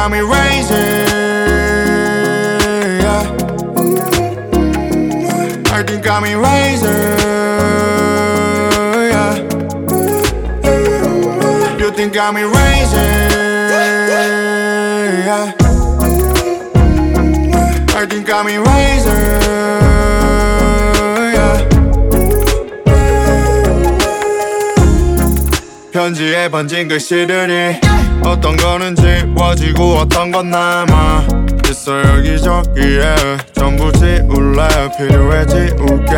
got me raising, yeah. I think got me raising, yeah. You think got me raising, yeah. I think got me raising, yeah. 편지에 번진 글씨들이 어떤 거는 지워지고 어떤 건 남아 있어 여기저기에 전부 지울래 필요해 지우게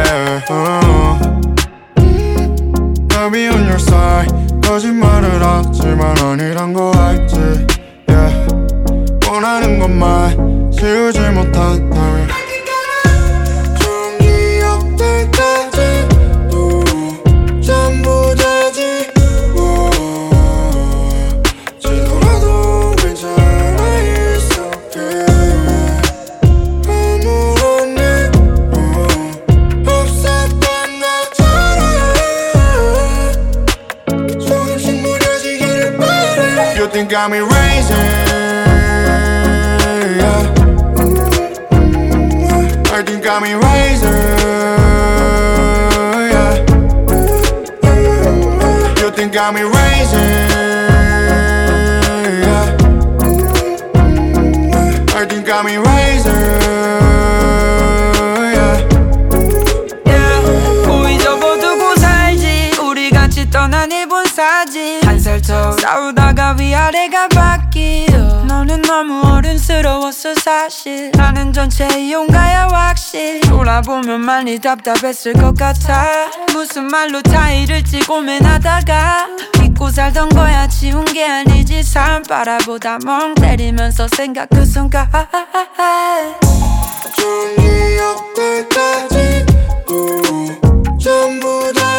I'll be on your side 거짓말을 하지만 아니란 거 알지 yeah. 원하는 것만 지우지 못한다면 좋은 기억들까지 또 전부 다 지우지더라도 괜찮아 It's okay 아무런 일 없었던 것처럼 조금씩 무뎌지기를 바래 You think got me raising I think got me raising, yeah. You think got me raising, yeah. I think got me raising, yeah. Yeah. 우리 접어두고 살지 우리 같이 떠난 일본 사진 한 살 더 싸우다가 위아래가 바뀌어 너는 너무 어른스러웠어 사실 나는 전체 이용가야 확실 돌아보면 많이 답답했을 것 같아 무슨 말로 다 잃을지 고민하다가 잊고 살던 거야 지운 게 아니지 삶 바라보다 멍 때리면서 생각 그 순간 좋은 기억들까지 또 전부 다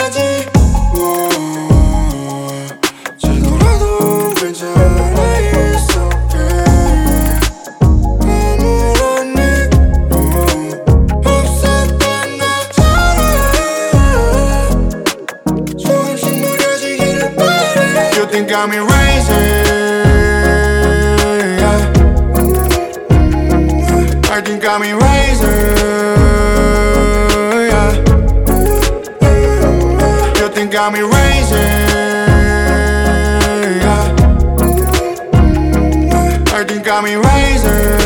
지워지더라도 괜찮아 It's okay 아무런 일 없었던 것처럼 조금씩 무뎌지기를 바래 You think got me raising, yeah. I think got me raising, yeah. You think got me raising, yeah. I think got me raising